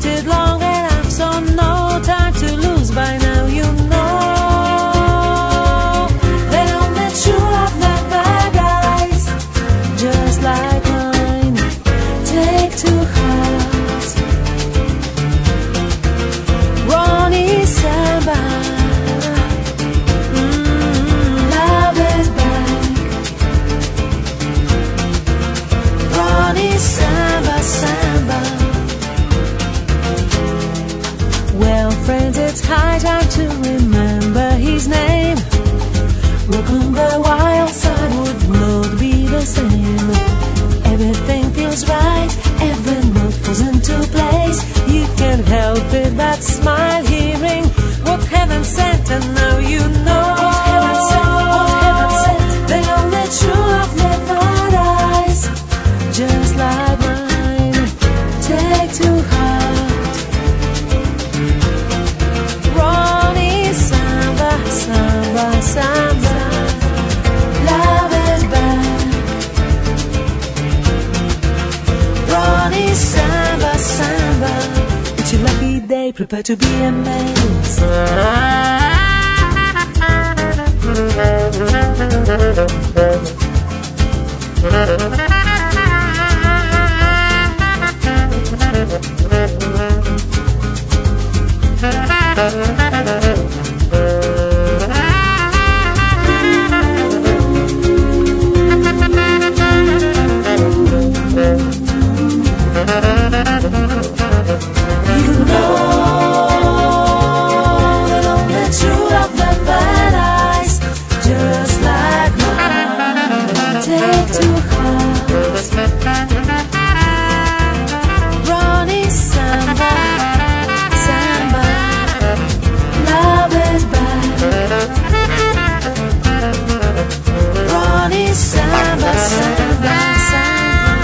waited long enough, so no time to lose. By now you know that only true love never dies. Just like mine, take to heart Ronnie Samba. Love is back. Ronnie Samba, Samba. Well, friends, it's high time to remember his name. Look on the wild side would not be the same. Everything feels right, every note falls into place. You can't help it but smile, hearing what heaven sent, and now you know what heaven sent. The only true love never dies. Just like mine, take to heart Ronnie Samba, Samba, Samba. Love is back. Ronnie Samba, Samba. It's your lucky day, prepare to be amazed. You know that only true love never dies. Just like mine, take to heart Ronnie Samba, Samba. Love is back. Ronnie Samba, Samba, Samba.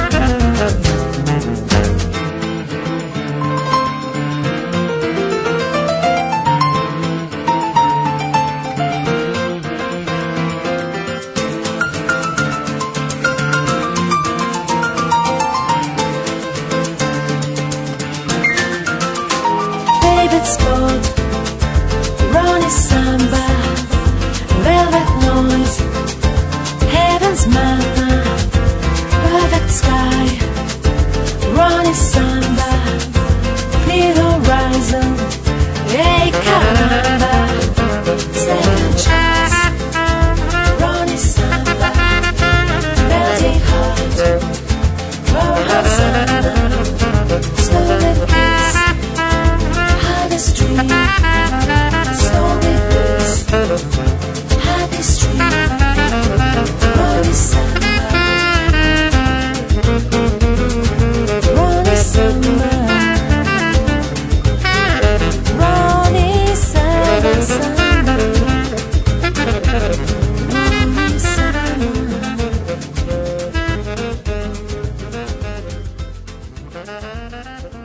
David Scott, Ronnie Samba, velvet noise, heaven's manna, perfect sky, Ronnie Samba, clear horizon, hey caramba, second chance, Ronnie Samba, melting heart, Rohan Samba, slowly kiss. Happy street, slowly bliss. Happy street, Ronnie Samba, Ronnie Samba, Ronnie Samba, Samba, Ronnie Samba.